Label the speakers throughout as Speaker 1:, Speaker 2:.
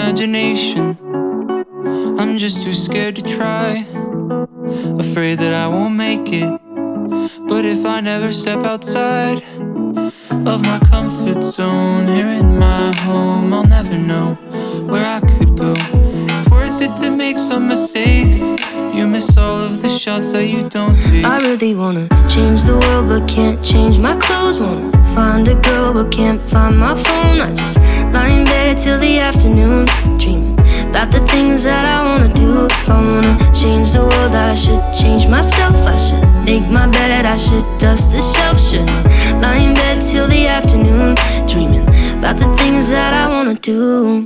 Speaker 1: imagination. I'm just too scared to try, afraid that I won't make it. But if I never step outside of my comfort zone, here in my home, I'll never know where I could go. It's worth it to make some mistakes. You miss all of the shots that you don't take.
Speaker 2: I really wanna change the world but can't change my clothes. Wanna find a girl but can't find my phone. I just lie in bed till the afternoon, dreaming about the things that I wanna do. If I wanna change the world, I should change myself. I should make my bed, I should dust the shelf. Shouldn't lie in bed till the afternoon, dreaming about the things that I wanna do.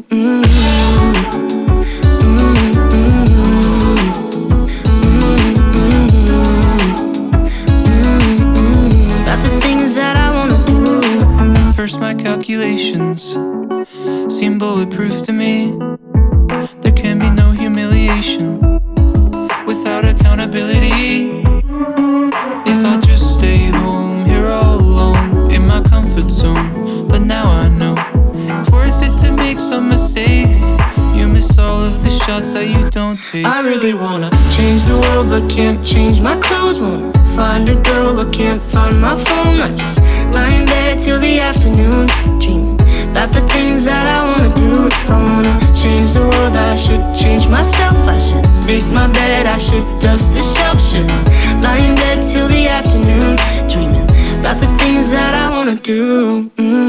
Speaker 2: That I wanna do.
Speaker 1: At first my calculations seem bulletproof to me. There can be no humiliation without accountability. If I just stay home here all alone in my comfort zone. But now I know it's worth it to make some mistakes. You miss all of the shots that you don't take.
Speaker 2: I really wanna change the world but can't change my clothes. Wanna find a girl but can't find my phone. I just lie in bed till the afternoon, dreaming about the things that I wanna do. If I wanna change the world, I should change myself. I should make my bed, I should dust the shelf. Shouldn't lie in bed till the afternoon, dreaming about the things that I wanna do.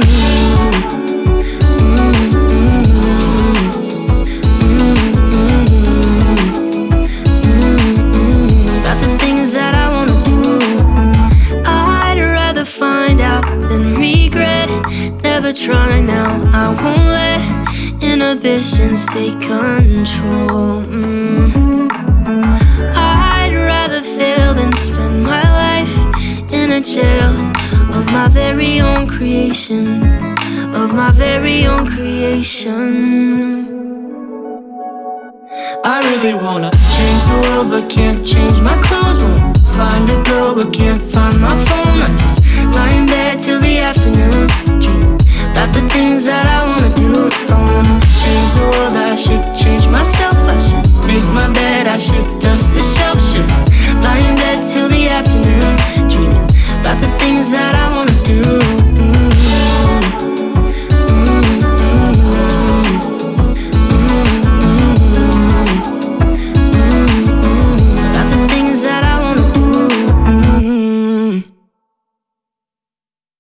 Speaker 2: About the things that I wanna do. I'd rather find out than regret. Never try now, I won't let inhibitions take control. I'd rather fail than spend my life in a jail of my very own creation, of my very own creation. I really wanna change the world but can't change my clothes. Wanna find a girl but can't find my phone. I just lie in bed till the afternoon, dreaming about the things that I wanna do. If I wanna change the world, I should change myself. I should make my bed, I should dust the shelf. Should